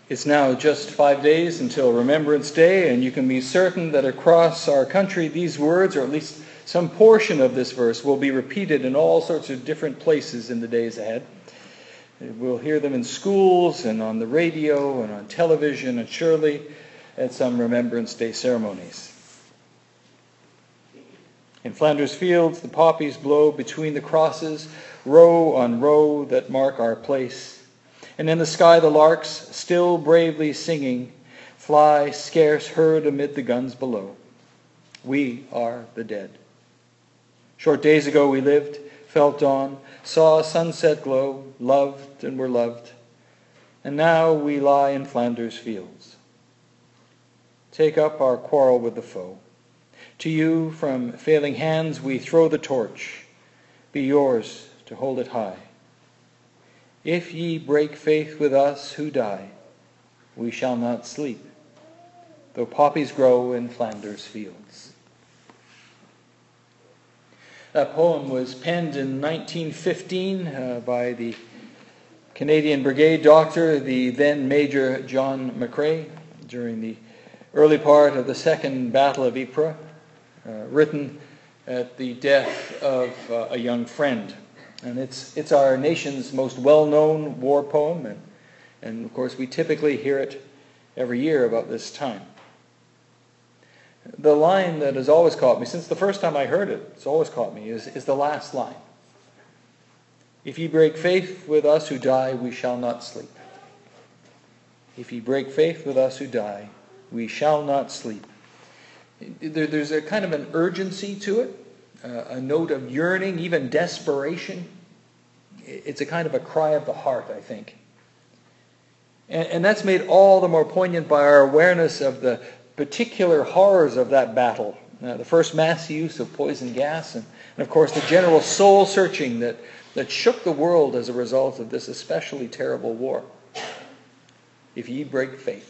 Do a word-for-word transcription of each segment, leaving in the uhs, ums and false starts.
It's now just five days until Remembrance Day, and you can be certain that across our country these words, or at least some portion of this verse, will be repeated in all sorts of different places in the days ahead. We'll hear them in schools and on the radio and on television and surely at some Remembrance Day ceremonies. In Flanders Fields, the poppies blow between the crosses, row on row that mark our place. And in the sky the larks, still bravely singing, fly scarce heard amid the guns below. We are the dead. Short days ago we lived, felt dawn, saw sunset glow, loved and were loved. And now we lie in Flanders Fields. Take up our quarrel with the foe. To you from failing hands we throw the torch. Be yours to hold it high. If ye break faith with us who die, we shall not sleep, though poppies grow in Flanders Fields. That poem was penned in nineteen fifteen uh, by the Canadian Brigade doctor, the then Major John McCrae, during the early part of the Second Battle of Ypres, uh, written at the death of uh, a young friend. And it's it's our nation's most well-known war poem, and, and of course we typically hear it every year about this time. The line that has always caught me, since the first time I heard it, it's always caught me, is, is the last line. If ye break faith with us who die, we shall not sleep. If ye break faith with us who die, we shall not sleep. There, there's a kind of an urgency to it. Uh, a note of yearning, even desperation. It's a kind of a cry of the heart, I think. And, and that's made all the more poignant by our awareness of the particular horrors of that battle. Uh, the first mass use of poison gas, and, and of course the general soul-searching that, that shook the world as a result of this especially terrible war. If ye break faith.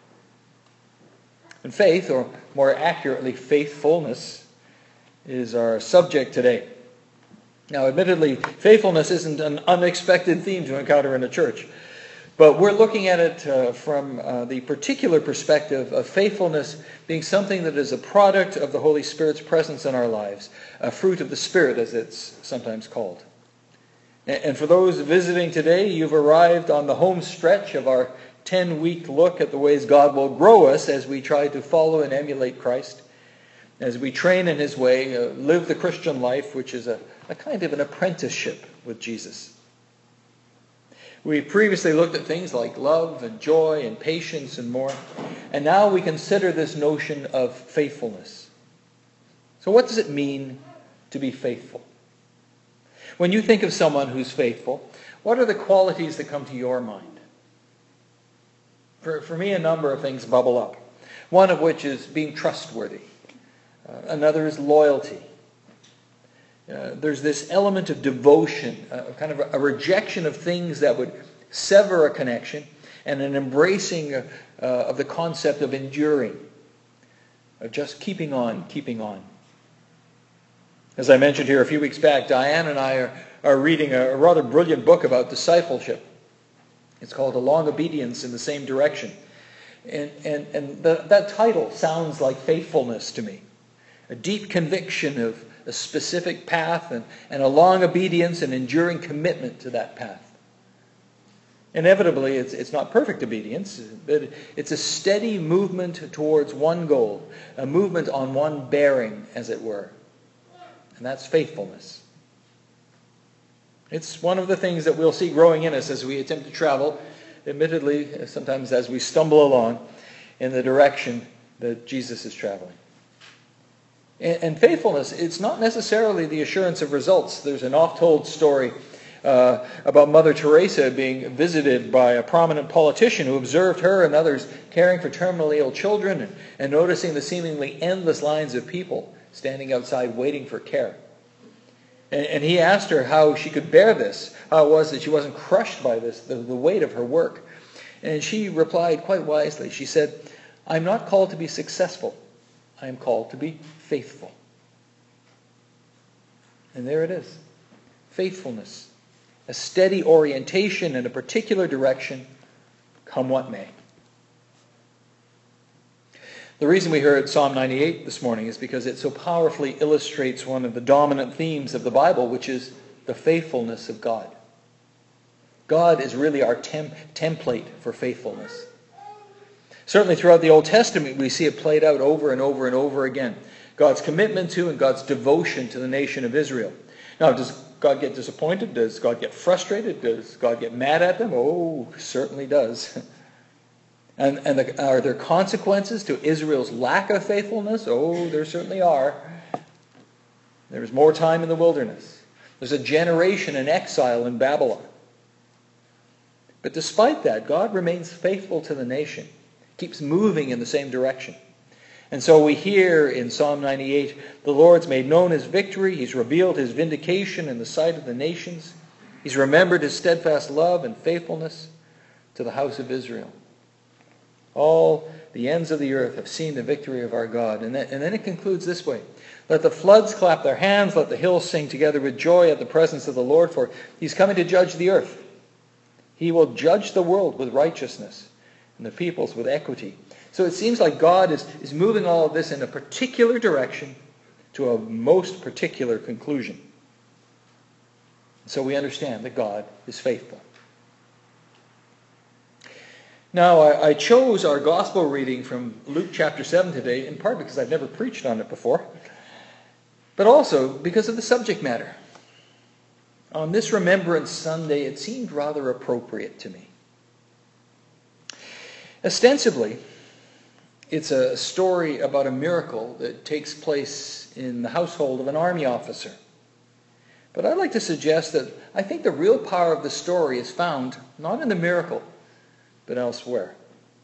And faith, or more accurately faithfulness, is our subject today. Now, admittedly, faithfulness isn't an unexpected theme to encounter in a church, but we're looking at it uh, from uh, the particular perspective of faithfulness being something that is a product of the Holy Spirit's presence in our lives, a fruit of the Spirit, as it's sometimes called. And for those visiting today, you've arrived on the home stretch of our ten-week look at the ways God will grow us as we try to follow and emulate Christ, as we train in his way, uh, live the Christian life, which is a, a kind of an apprenticeship with Jesus. We previously looked at things like love and joy and patience and more, and now we consider this notion of faithfulness. So what does it mean to be faithful? When you think of someone who's faithful, what are the qualities that come to your mind? For, for me, a number of things bubble up, one of which is being trustworthy. Uh, another is loyalty. Uh, there's this element of devotion, uh, kind of a, a rejection of things that would sever a connection, and an embracing uh, uh, of the concept of enduring, of just keeping on, keeping on. As I mentioned here a few weeks back, Diane and I are, are reading a, a rather brilliant book about discipleship. It's called A Long Obedience in the Same Direction. And, and, and the, that title sounds like faithfulness to me. A deep conviction of a specific path and, and a long obedience and enduring commitment to that path. Inevitably, it's, it's not perfect obedience, but it's a steady movement towards one goal, a movement on one bearing, as it were. And that's faithfulness. It's one of the things that we'll see growing in us as we attempt to travel, admittedly, sometimes as we stumble along in the direction that Jesus is traveling. And faithfulness, it's not necessarily the assurance of results. There's an oft-told story uh, about Mother Teresa being visited by a prominent politician who observed her and others caring for terminally ill children and, and noticing the seemingly endless lines of people standing outside waiting for care. And, and he asked her how she could bear this, how it was that she wasn't crushed by this, the, the weight of her work. And she replied quite wisely. She said, "I'm not called to be successful. I am called to be faithful." And there it is. Faithfulness. A steady orientation in a particular direction, come what may. The reason we heard Psalm ninety-eight this morning is because it so powerfully illustrates one of the dominant themes of the Bible, which is the faithfulness of God. God is really our tem- template for faithfulness. Certainly throughout the Old Testament, we see it played out over and over and over again. God's commitment to and God's devotion to the nation of Israel. Now, does God get disappointed? Does God get frustrated? Does God get mad at them? Oh, certainly does. And, and the, are there consequences to Israel's lack of faithfulness? Oh, there certainly are. There's more time in the wilderness. There's a generation in exile in Babylon. But despite that, God remains faithful to the nation, keeps moving in the same direction. And so we hear in Psalm ninety-eight, the Lord's made known his victory. He's revealed his vindication in the sight of the nations. He's remembered his steadfast love and faithfulness to the house of Israel. All the ends of the earth have seen the victory of our God. And then, and then it concludes this way. Let the floods clap their hands. Let the hills sing together with joy at the presence of the Lord. For he's coming to judge the earth. He will judge the world with righteousness and the peoples with equity. So it seems like God is, is moving all of this in a particular direction to a most particular conclusion. So we understand that God is faithful. Now, I, I chose our gospel reading from Luke chapter seven today, in part because I've never preached on it before, but also because of the subject matter. On this Remembrance Sunday, it seemed rather appropriate to me. Ostensibly, it's a story about a miracle that takes place in the household of an army officer. But I'd like to suggest that I think the real power of the story is found not in the miracle, but elsewhere.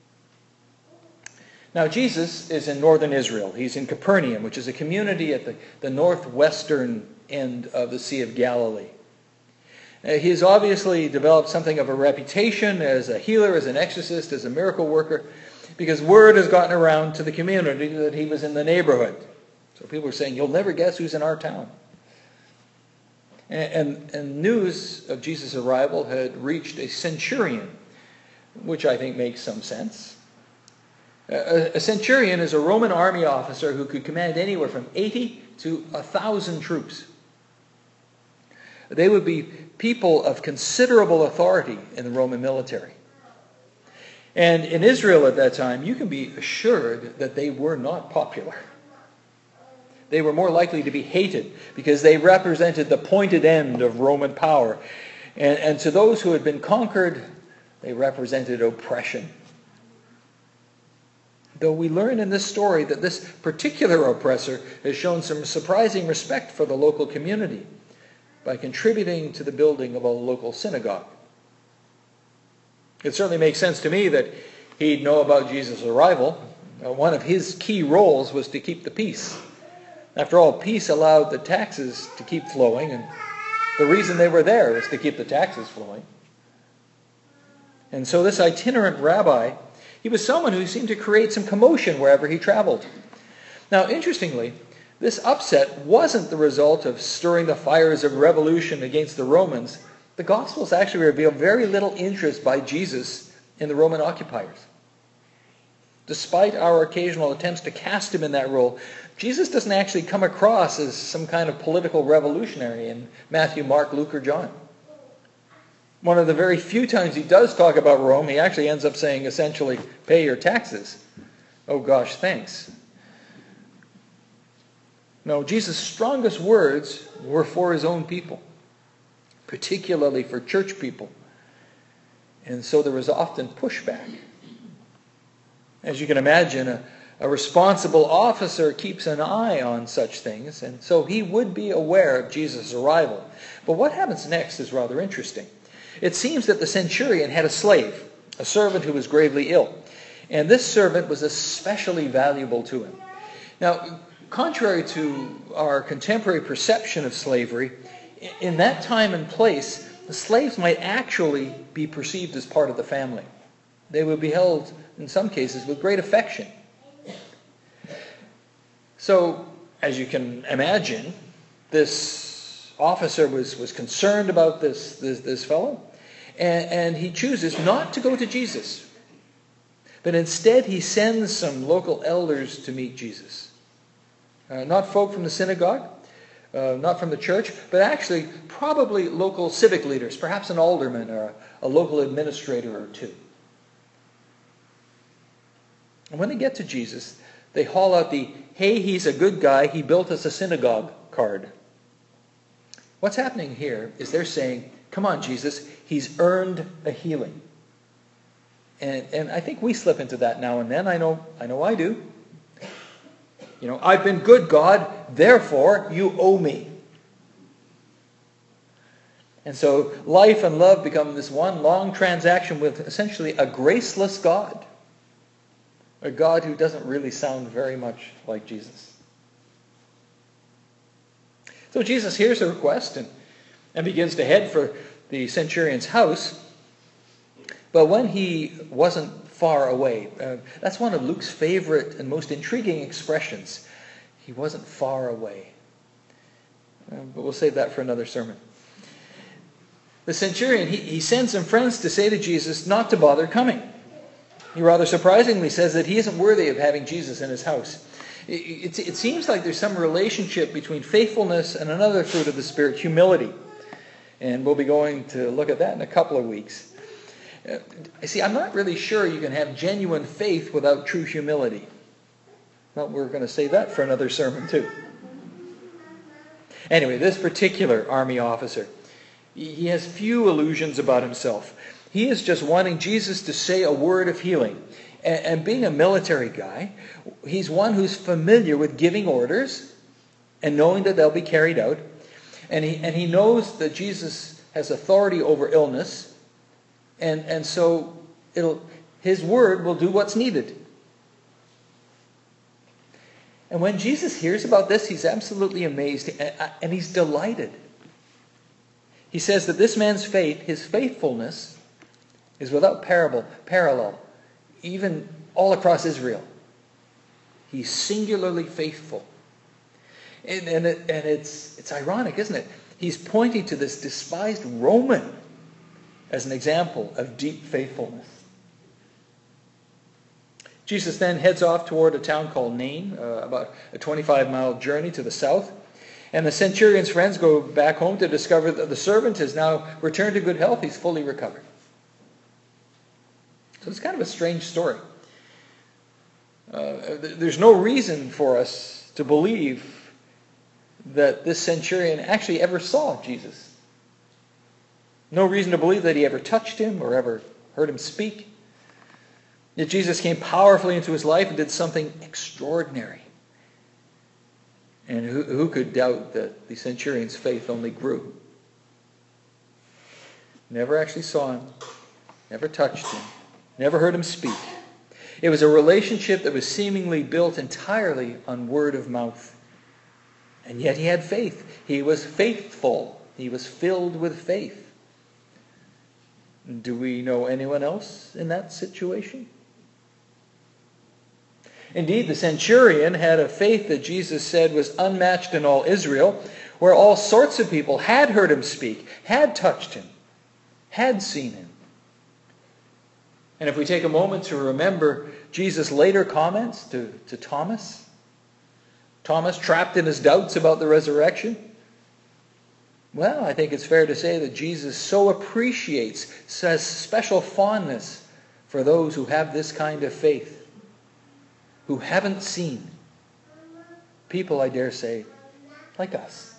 Now, Jesus is in northern Israel. He's in Capernaum, which is a community at the, the northwestern end of the Sea of Galilee. Uh, he's obviously developed something of a reputation as a healer, as an exorcist, as a miracle worker, because word has gotten around to the community that he was in the neighborhood. So people are saying, you'll never guess who's in our town. And, and, and news of Jesus' arrival had reached a centurion, which I think makes some sense. A, a centurion is a Roman army officer who could command anywhere from eighty to one thousand troops. They would be people of considerable authority in the Roman military. And in Israel at that time, you can be assured that they were not popular. They were more likely to be hated because they represented the pointed end of Roman power. And, and to those who had been conquered, they represented oppression. Though we learn in this story that this particular oppressor has shown some surprising respect for the local community by contributing to the building of a local synagogue. It certainly makes sense to me that he'd know about Jesus' arrival. Uh, one of his key roles was to keep the peace. After all, peace allowed the taxes to keep flowing, and the reason they were there was to keep the taxes flowing. And so this itinerant rabbi, he was someone who seemed to create some commotion wherever he traveled. Now, interestingly, this upset wasn't the result of stirring the fires of revolution against the Romans. The Gospels actually reveal very little interest by Jesus in the Roman occupiers. Despite our occasional attempts to cast him in that role, Jesus doesn't actually come across as some kind of political revolutionary in Matthew, Mark, Luke, or John. One of the very few times he does talk about Rome, he actually ends up saying essentially, pay your taxes. Oh gosh, thanks. No, Jesus' strongest words were for his own people, particularly for church people. And so there was often pushback. As you can imagine, a, a responsible officer keeps an eye on such things, and so he would be aware of Jesus' arrival. But what happens next is rather interesting. It seems that the centurion had a slave, a servant who was gravely ill. And this servant was especially valuable to him. Now, contrary to our contemporary perception of slavery, in that time and place, the slaves might actually be perceived as part of the family. They would be held, in some cases, with great affection. So, as you can imagine, this officer was, was concerned about this, this, this fellow, and, and he chooses not to go to Jesus. But instead he sends some local elders to meet Jesus. Uh, not folk from the synagogue, uh, not from the church, but actually probably local civic leaders, perhaps an alderman or a, a local administrator or two. And when they get to Jesus, they haul out the, "Hey, he's a good guy, he built us a synagogue" card. What's happening here is they're saying, "Come on, Jesus, he's earned a healing." And, and I think we slip into that now and then. I know, I know I do. You know, "I've been good, God, therefore you owe me." And so life and love become this one long transaction with essentially a graceless God. A God who doesn't really sound very much like Jesus. So Jesus hears the request and, and begins to head for the centurion's house. But when he wasn't far away, uh, that's one of Luke's favorite and most intriguing expressions. He wasn't far away. Uh, but we'll save that for another sermon. The centurion, he, he sends some friends to say to Jesus not to bother coming. He rather surprisingly says that he isn't worthy of having Jesus in his house. It, it, it seems like there's some relationship between faithfulness and another fruit of the Spirit, humility. And we'll be going to look at that in a couple of weeks. Uh, see, I'm not really sure you can have genuine faith without true humility. Well, we're going to save that for another sermon too. Anyway, this particular army officer, he has few illusions about himself. He is just wanting Jesus to say a word of healing. And, and being a military guy, he's one who's familiar with giving orders and knowing that they'll be carried out. And he, and he knows that Jesus has authority over illness. And, and so it'll, his word will do what's needed. And when Jesus hears about this, he's absolutely amazed. And, and he's delighted. He says that this man's faith, his faithfulness, is without parable, parallel, even all across Israel. He's singularly faithful. And, and, it, and it's, it's ironic, isn't it? He's pointing to this despised Roman as an example of deep faithfulness. Jesus then heads off toward a town called Nain, uh, about a twenty-five mile journey to the south. And the centurion's friends go back home to discover that the servant has now returned to good health. He's fully recovered. So it's kind of a strange story. Uh, there's no reason for us to believe that this centurion actually ever saw Jesus. No reason to believe that he ever touched him or ever heard him speak. Yet Jesus came powerfully into his life and did something extraordinary. And who, who could doubt that the centurion's faith only grew? Never actually saw him, never touched him, never heard him speak. It was a relationship that was seemingly built entirely on word of mouth. And yet he had faith. He was faithful. He was filled with faith. Do we know anyone else in that situation? Indeed, the centurion had a faith that Jesus said was unmatched in all Israel, where all sorts of people had heard him speak, had touched him, had seen him. And if we take a moment to remember Jesus' later comments to, to Thomas, Thomas trapped in his doubts about the resurrection, well, I think it's fair to say that Jesus so appreciates, says special fondness for those who have this kind of faith, who haven't seen. People, I dare say, like us.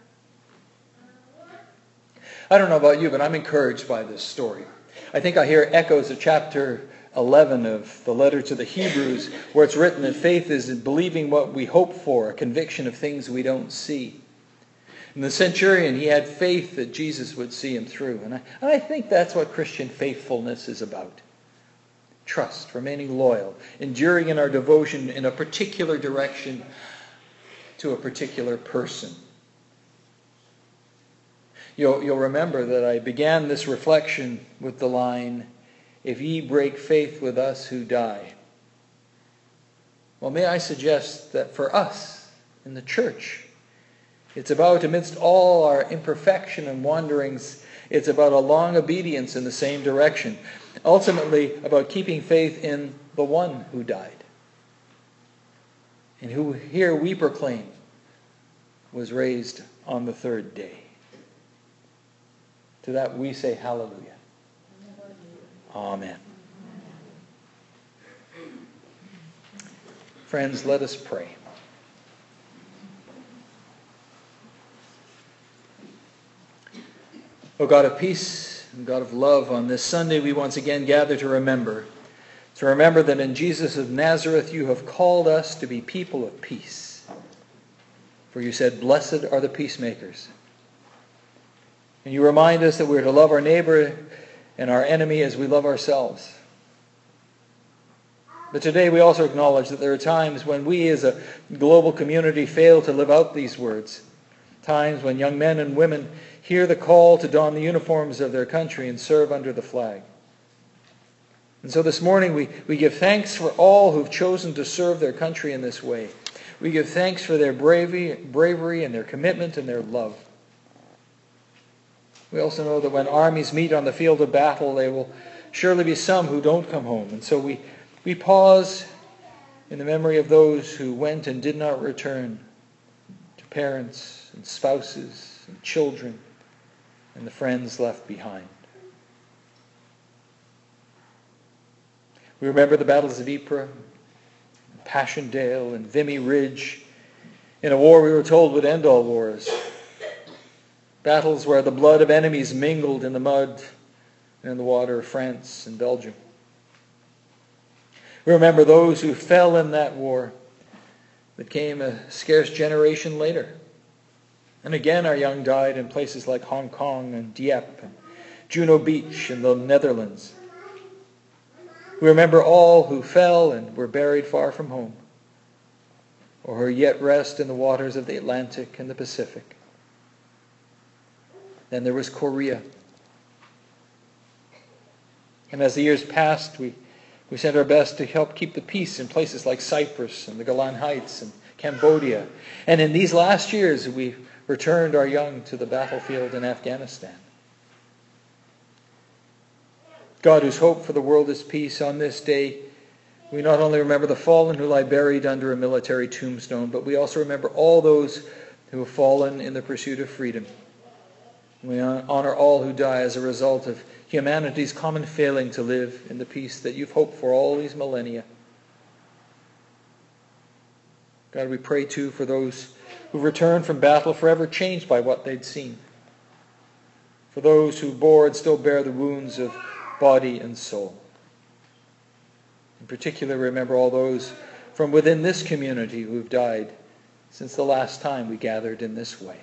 I don't know about you, but I'm encouraged by this story. I think I hear echoes of chapter eleven of the letter to the Hebrews, where it's written that faith is in believing what we hope for, a conviction of things we don't see. And the centurion, he had faith that Jesus would see him through. And I, and I think that's what Christian faithfulness is about. Trust, remaining loyal, enduring in our devotion in a particular direction to a particular person. You'll, you'll remember that I began this reflection with the line, "If ye break faith with us who die." Well, may I suggest that for us in the church, it's about, amidst all our imperfection and wanderings, it's about a long obedience in the same direction. Ultimately, about keeping faith in the one who died, and who here we proclaim was raised on the third day. To that we say hallelujah. Amen. Friends, let us pray. O God of peace and God of love, on this Sunday we once again gather to remember, to remember that in Jesus of Nazareth you have called us to be people of peace. For you said, "Blessed are the peacemakers." And you remind us that we are to love our neighbor and our enemy as we love ourselves. But today we also acknowledge that there are times when we as a global community fail to live out these words. Times when young men and women hear the call to don the uniforms of their country and serve under the flag. And so this morning we, we give thanks for all who've chosen to serve their country in this way. We give thanks for their bravery, bravery and their commitment and their love. We also know that when armies meet on the field of battle, there will surely be some who don't come home. And so we, we pause in the memory of those who went and did not return, to parents and spouses and children and the friends left behind. We remember the battles of Ypres, Passchendaele, and Vimy Ridge, in a war we were told would end all wars. Battles where the blood of enemies mingled in the mud and in the water of France and Belgium. We remember those who fell in that war that came a scarce generation later. And again our young died in places like Hong Kong and Dieppe and Juno Beach in the Netherlands. We remember all who fell and were buried far from home, or who yet rest in the waters of the Atlantic and the Pacific. Then there was Korea. And as the years passed, we, we sent our best to help keep the peace in places like Cyprus and the Golan Heights and Cambodia. And in these last years, we returned our young to the battlefield in Afghanistan. God, whose hope for the world is peace, on this day, we not only remember the fallen who lie buried under a military tombstone, but we also remember all those who have fallen in the pursuit of freedom. We honor all who die as a result of humanity's common failing to live in the peace that you've hoped for all these millennia. God, we pray too for those who returned from battle forever changed by what they'd seen. For those who bore and still bear the wounds of body and soul. In particular, remember all those from within this community who have died since the last time we gathered in this way.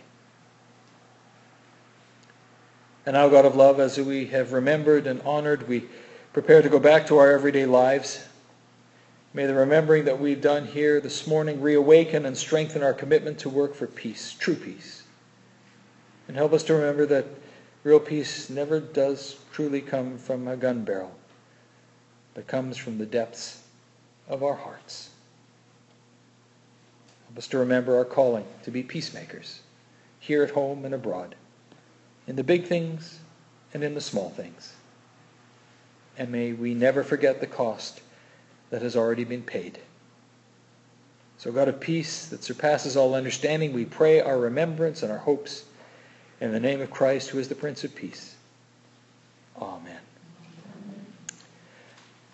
And now, God of love, as we have remembered and honored, we prepare to go back to our everyday lives. May the remembering that we've done here this morning reawaken and strengthen our commitment to work for peace, true peace. And help us to remember that real peace never does truly come from a gun barrel, but comes from the depths of our hearts. Help us to remember our calling to be peacemakers, here at home and abroad, in the big things and in the small things. And may we never forget the cost that has already been paid. So God of peace that surpasses all understanding, we pray our remembrance and our hopes in the name of Christ, who is the Prince of Peace. Amen.